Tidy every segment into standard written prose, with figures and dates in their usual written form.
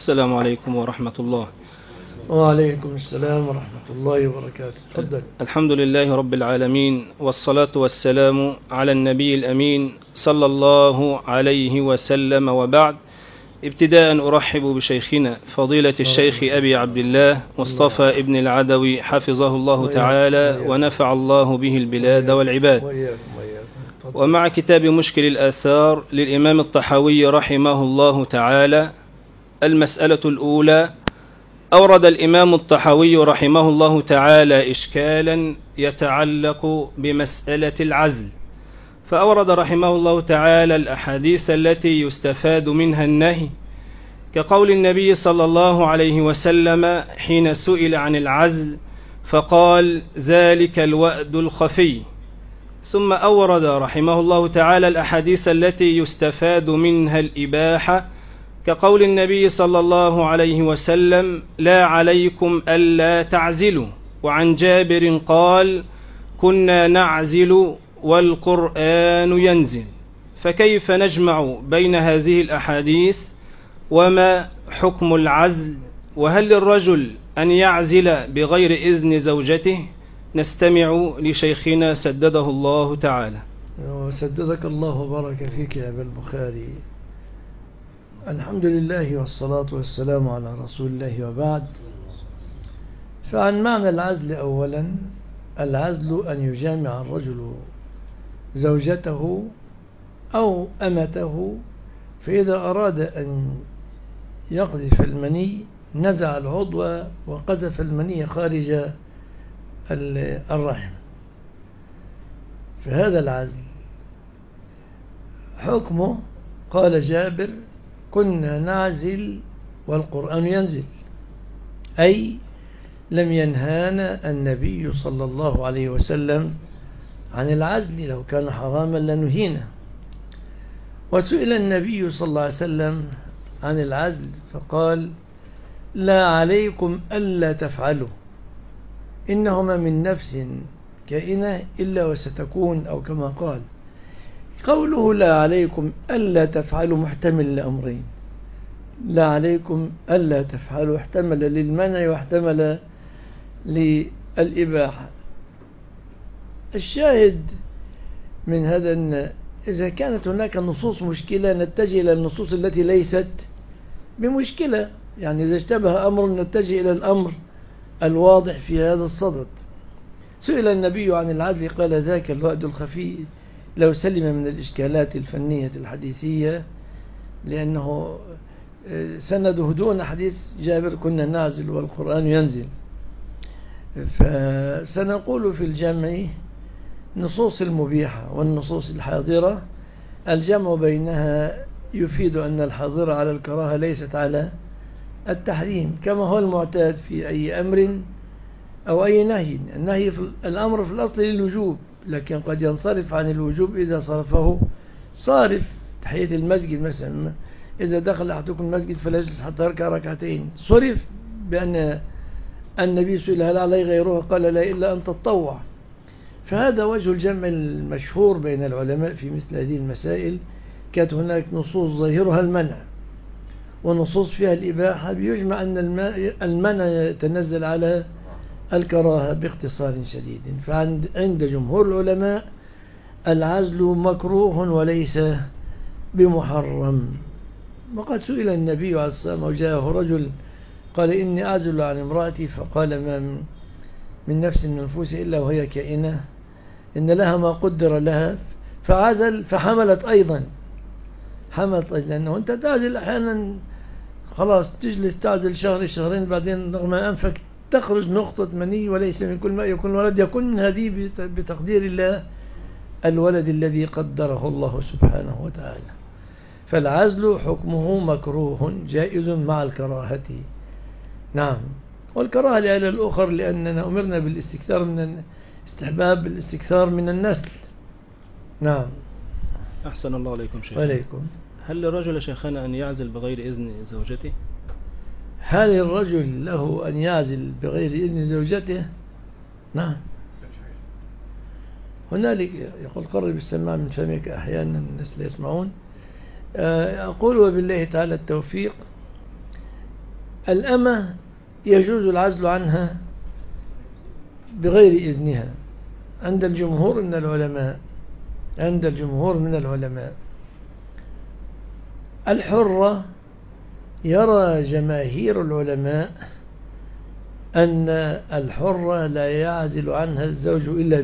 السلام عليكم ورحمة الله. وعليكم السلام ورحمة الله وبركاته. تفضل. الحمد لله رب العالمين، والصلاة والسلام على النبي الأمين صلى الله عليه وسلم، وبعد. ابتداء أرحب بشيخنا فضيلة الشيخ أبي عبد الله مصطفى ابن العدوي حفظه الله تعالى ونفع الله به البلاد والعباد، ومع كتاب مشكل الآثار للإمام الطحاوي رحمه الله تعالى. المسألة الأولى: أورد الإمام الطحاوي رحمه الله تعالى إشكالا يتعلق بمسألة العزل، فأورد رحمه الله تعالى الأحاديث التي يستفاد منها النهي، كقول النبي صلى الله عليه وسلم حين سئل عن العزل فقال: ذلك الوأد الخفي. ثم أورد رحمه الله تعالى الأحاديث التي يستفاد منها الإباحة، كقول النبي صلى الله عليه وسلم: لا عليكم ألا تعزلوا. وعن جابر قال: كنا نعزل والقرآن ينزل. فكيف نجمع بين هذه الأحاديث؟ وما حكم العزل؟ وهل للرجل أن يعزل بغير إذن زوجته؟ نستمع لشيخنا سدده الله تعالى. سددك الله وبارك فيك يا أبا البخاري. الحمد لله والصلاة والسلام على رسول الله، وبعد. فعن معنى العزل أولا: العزل أن يجامع الرجل زوجته أو أمته، فإذا أراد أن يقذف المني نزع العضو وقذف المني خارج الرحم، فهذا العزل. حكمه: قال جابر: كنا نعزل والقرآن ينزل، أي لم ينهانا النبي صلى الله عليه وسلم عن العزل، لو كان حراما لنهينا. وسئل النبي صلى الله عليه وسلم عن العزل فقال: لا عليكم ألا تفعلوا، إنهما من نفس كائنة إلا وستكون، أو كما قال. قوله لا عليكم ألا تفعلوا محتمل لأمرين: لا عليكم ألا تفعلوا احتمل للمنع واحتمل للإباحة. الشاهد من هذا أن إذا كانت هناك نصوص مشكلة نتجه إلى النصوص التي ليست بمشكلة، يعني إذا اشتبه أمر نتجه إلى الأمر الواضح في هذا الصدد. سئل النبي عن العزل قال: ذاك الوأد الخفي، لو سلم من الإشكالات الفنية الحديثية، لأنه سنده دون حديث جابر كنا نعزل والقرآن ينزل. فسنقول في الجمع نصوص المبيحة والنصوص الحاضرة، الجمع بينها يفيد أن الحاضرة على الكراهة ليست على التحريم، كما هو المعتاد في أي أمر أو أي نهي. النهي في الأمر في الأصل للوجوب، لكن قد ينصرف عن الوجوب إذا صرفه صارف. تحية المسجد مثلا، إذا دخل أحدكم المسجد فلا يجلس حتى يركع ركعتين، صرف بأن النبي سئل هل عليه غيره قال: لا إلا أن تتطوع. فهذا وجه الجمع المشهور بين العلماء في مثل هذه المسائل. كانت هناك نصوص ظاهرها المنع ونصوص فيها الإباحة، بيجمع أن المنع يتنزل على الكراهة باختصار شديد. فعند جمهور العلماء العزل مكروه وليس بمحرم. وقد سئل النبي عليه الصلاة والسلام وجاءه رجل قال: إني أعزل عن امرأتي، فقال: ما من نفس من نفوس إلا وهي كائنة، إن لها ما قدر لها. فعزل فحملت أيضا، لأنه أنت تعزل أحيانا خلاص تجلس تعزل شهر شهرين، بعدين رغم أنفك تخرج نقطة مني، وليس من كل ما يكون ولد، يكون من هذه بتقدير الله الولد الذي قدره الله سبحانه وتعالى. فالعزل حكمه مكروه جائز مع الكراهة. نعم. والكراهة لأهل الأخر لأننا أمرنا بالاستكثار من استحباب الاستكثار من النسل. نعم. أحسن الله عليكم شيخ. وعليكم. هل للرجل شيخنا أن يعزل بغير إذن زوجته؟ هل الرجل له أن يعزل بغير إذن زوجته؟ نعم. هنالك يقول: قرب السماع من فمك، أحيانا الناس لا يسمعون. أقول وبالله تعالى التوفيق. الأمة يجوز العزل عنها بغير إذنها عند الجمهور من العلماء. الحرة يرى جماهير العلماء أن الحرة لا يعزل عنها الزوج إلا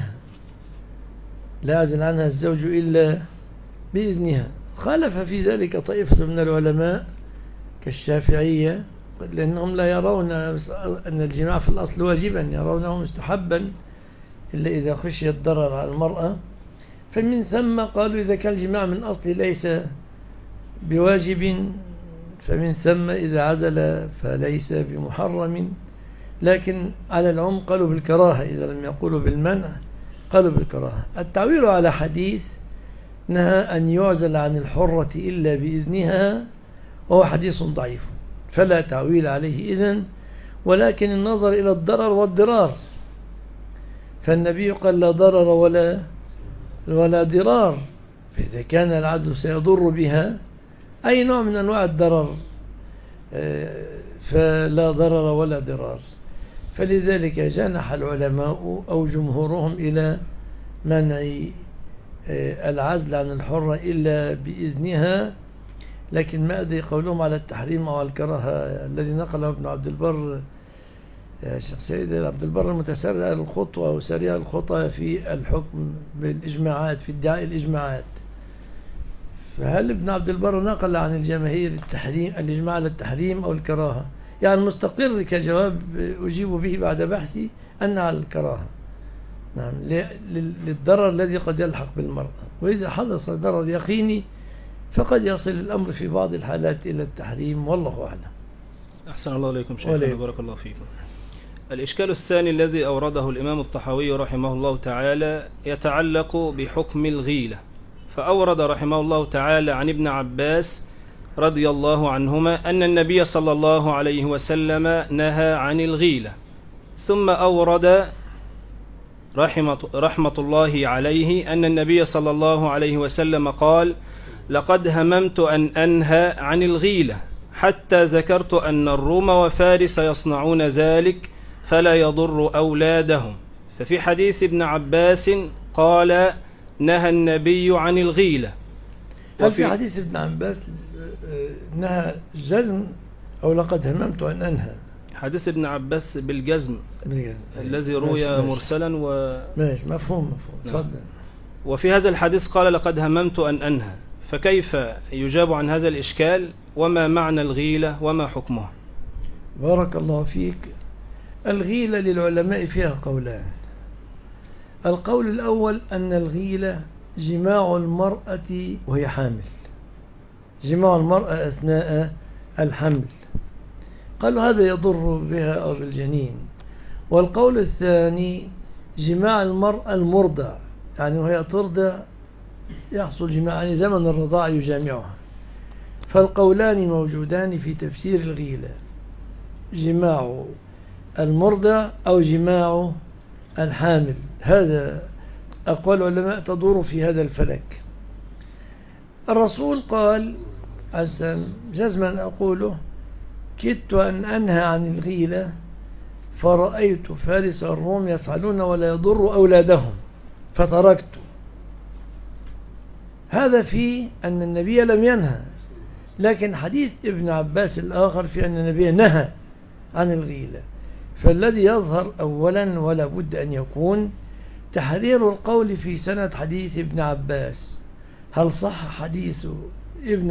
بإذنها. خالف في ذلك طائفة من العلماء كالشافعية، لأنهم لا يرون أن الجماع في الأصل واجبا، يرونه مستحبا إلا إذا خشي الضرر على المرأة. فمن ثم قالوا إذا كان الجماع من أصل ليس بواجب، فمن ثم إذا عزل فليس بمحرم. لكن على العموم قالوا بالكراهة، إذا لم يقولوا بالمنع قالوا بالكراهة. التعويل على حديث نهى أن يعزل عن الحرة إلا بإذنها وهو حديث ضعيف، فلا تعويل عليه إذن، ولكن النظر إلى الضرر والضرار. فالنبي قال لا ضرر ولا ضرار، فإذا كان العزل سيضر بها أي نوع من أنواع الضرر فلا ضرر ولا ضرار. فلذلك جنح العلماء أو جمهورهم إلى منع العزل عن الحرة إلا بإذنها. لكن ما أدري قولهم على التحريم أو الكراهة الذي نقله ابن عبد البر، شيخ سيد عبد البر المتسرع الخطوة وسريع الخطوة في الحكم بالإجماعات، في ادعاء الإجماعات. فهل ابن عبد البر نقل عن الجماهير التحريم، الإجماع على التحريم أو الكراهة؟ يعني المستقر كجواب أجيب به بعد بحثي أن على الكراهة، نعم، للضرر الذي قد يلحق بالمرأة. وإذا حدث ضرر يقيني فقد يصل الأمر في بعض الحالات إلى التحريم، والله أعلم. أحسن الله إليكم شيخنا، بارك الله فيكم. الإشكال الثاني الذي أورده الإمام الطحاوي رحمه الله تعالى يتعلق بحكم الغيلة. فأورد رحمه الله تعالى عن ابن عباس رضي الله عنهما أن النبي صلى الله عليه وسلم نهى عن الغيلة، ثم أورد رحمة الله عليه أن النبي صلى الله عليه وسلم قال لقد هممت أن أنهى عن الغيلة حتى ذكرت أن الروم وفارس يصنعون ذلك فلا يضر أولادهم. ففي حديث ابن عباس قال نهى النبي عن الغيلة. هل في حديث ابن عباس نهى جزم أو لقد هممت أن أنهى؟ حديث ابن عباس بالجزم الذي روي مرسلا ماشي، مفهوم. تفضل. وفي هذا الحديث قال لقد هممت أن أنهى، فكيف يجاب عن هذا الإشكال؟ وما معنى الغيلة وما حكمها؟ بارك الله فيك. الغيلة للعلماء فيها قولان. القول الأول أن الغيلة جماع المرأة وهي حامل، جماع المرأة أثناء الحمل، قالوا هذا يضر بها أو بالجنين. والقول الثاني جماع المرأة المرضع، يعني وهي ترضع يحصل جماع، يعني زمن الرضاع يجامعها. فالقولان موجودان في تفسير الغيلة، جماع المرضع أو جماع الحامل. هذا أقوال العلماء تدور في هذا الفلك. الرسول قال جزما أقوله كدت أن أنهى عن الغيلة فرأيت فارس الروم يفعلون ولا يضر أولادهم فتركت. هذا في أن النبي لم ينهى، لكن حديث ابن عباس الآخر في أن النبي نهى عن الغيلة. فالذي يظهر أولا ولا بد أن يكون تحرير القول في سند حديث ابن عباس. هل صح حديث ابن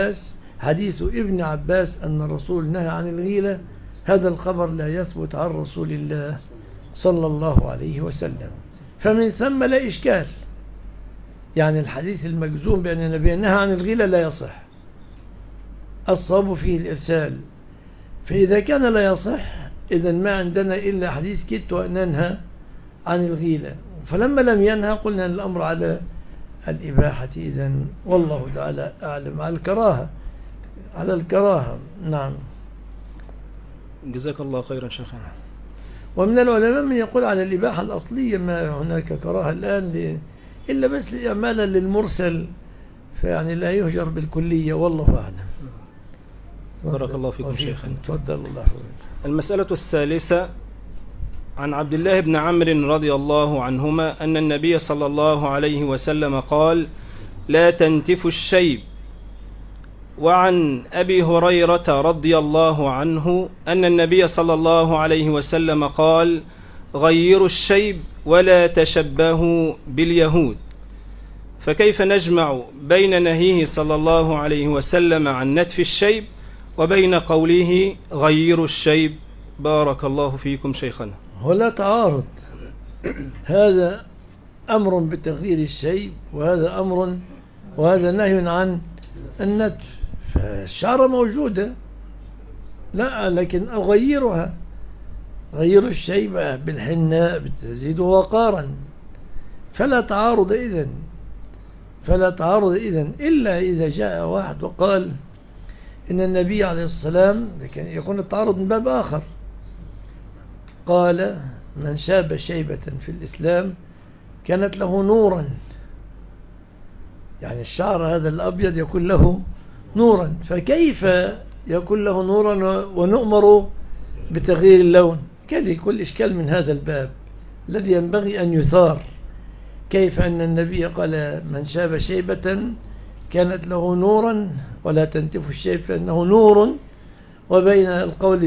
عباس أن الرسول نهى عن الغيلة؟ هذا الخبر لا يثبت عن رسول الله صلى الله عليه وسلم، فمن ثم لا إشكال. يعني الحديث المجزوم بأن النبي نهى عن الغيلة لا يصح، الصواب فيه الإرسال. فإذا كان لا يصح إذن ما عندنا إلا حديث كدت أن ننهى عن الغيلة. فلما لم ينهى قلنا الأمر على الإباحة إذن، والله تعالى أعلم. على الكراهة. نعم، جزاك الله خيرا شيخنا. ومن العلماء من يقول على الإباحة الأصلية، ما هناك كراهة الآن إلا بس إعمالا للمرسل، فيعني لا يهجر بالكلية، والله أعلم. بارك الله فيكم شيخنا. تفضل الله يحفظك. المسألة الثالثة عن عبد الله بن عمرو رضي الله عنهما أن النبي صلى الله عليه وسلم قال: لا تنتفوا الشيب. وعن أبي هريرة رضي الله عنه أن النبي صلى الله عليه وسلم قال: غيروا الشيب ولا تشبهوا باليهود. فكيف نجمع بين نهيه صلى الله عليه وسلم عن نتف الشيب وبين قوله غيروا الشيب؟ بارك الله فيكم شيخنا. هو لا تعارض، هذا أمر بتغيير الشيب وهذا نهي عن النتف. فالشعر موجودة، لا لكن أغيرها، غيروا الشيب بالحناء بتزيد وقارا، فلا تعارض إذن إلا إذا جاء واحد وقال إن النبي عليه السلام، لكن يكون التعارض من باب آخر، قال: من شاب شيبة في الإسلام كانت له نورا، يعني الشعر هذا الأبيض يكون له نورا، فكيف يكون له نورا ونؤمر بتغيير اللون؟ كل إشكال من هذا الباب الذي ينبغي أن يثار. كيف أن النبي قال: من شاب شيبة كانت له نورا ولا تنتف الشيب فإنه نور، وبين القول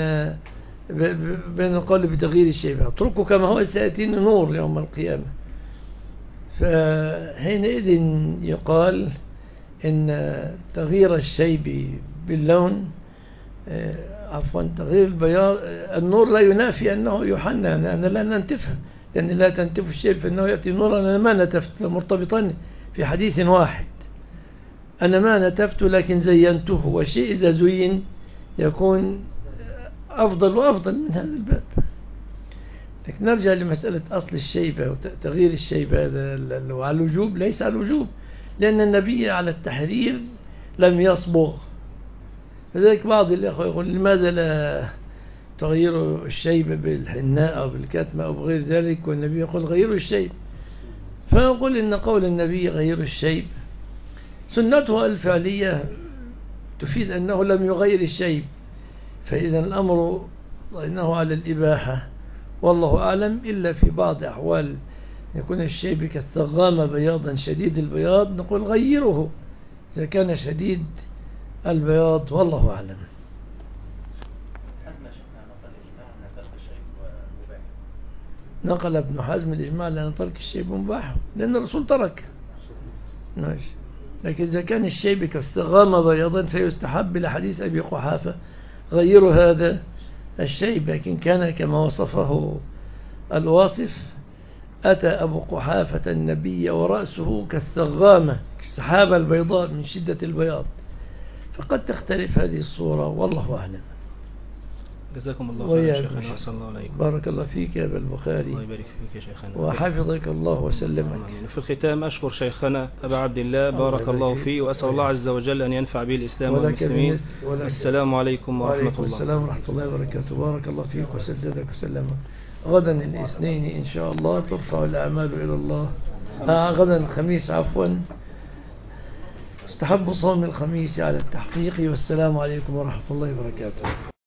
بين القول بتغيير الشيب اتركه كما هو سيأتينا نور يوم القيامة. فحينئذ يقال إن تغيير الشيب باللون، تغيير البياض النور لا ينافي أنه يحنى، أنا لا ننتفها، لأن لا تنتف الشيب فإنه يأتي نورا. أنا ما نتفت، مرتبطان في حديث واحد، أنا ما نتفت لكن زينته، والشيء إذا زين يكون أفضل وأفضل من هذا الباب. لكن نرجع لمسألة أصل الشيبة وتغيير الشيبة على الوجوب، ليس على الوجوب، لأن النبي على التحرير لم يصبغ. فذلك بعض الأخوة يقول: لماذا لا تغيروا الشيبة بالحناء أو بالكتمة أو بغير ذلك، والنبي يقول غيروا الشيب؟ فنقول إن قول النبي غيروا الشيب سنته الفعلية تفيد أنه لم يغير الشيب، فإذا الأمر إنه على الإباحة والله أعلم، إلا في بعض أحوال يكون الشيب كالثغامة بياضا شديد البياض، نقول غيره إذا كان شديد البياض والله أعلم. نقل ابن حزم الإجماع على ترك الشيب مباح، لأن الرسول ترك. ماشي. لكن إذا كان الشيب كالثغامة بياضا فيستحب لحديث أبي قحافة غيروا هذا الشيب. لكن كان كما وصفه الواصف: أتى أبو قحافة النبي ورأسه كالثغامة، كالسحابة البيضاء من شدة البياض. فقد تختلف هذه الصورة والله أعلم. جزاكم الله خيرا شيخنا، أحسن الله عليكم. بارك الله فيك يا أبا البخاري. الله يبارك فيك يا شيخنا وحفظك الله وسلمك. في الختام أشكر شيخنا أبا عبد الله بارك الله فيه، وأسأل الله عز وجل أن ينفع به الإسلام والمسلمين. السلام عليكم ورحمة الله. السلام ورحمة الله وبركاته. بارك الله فيك وسددك وسلمك. غدا الاثنين إن شاء الله ترفع الأعمال إلى الله. غدا الخميس عفوا، استحب صوم الخميس على التحقيق. والسلام عليكم ورحمة الله وبركاته.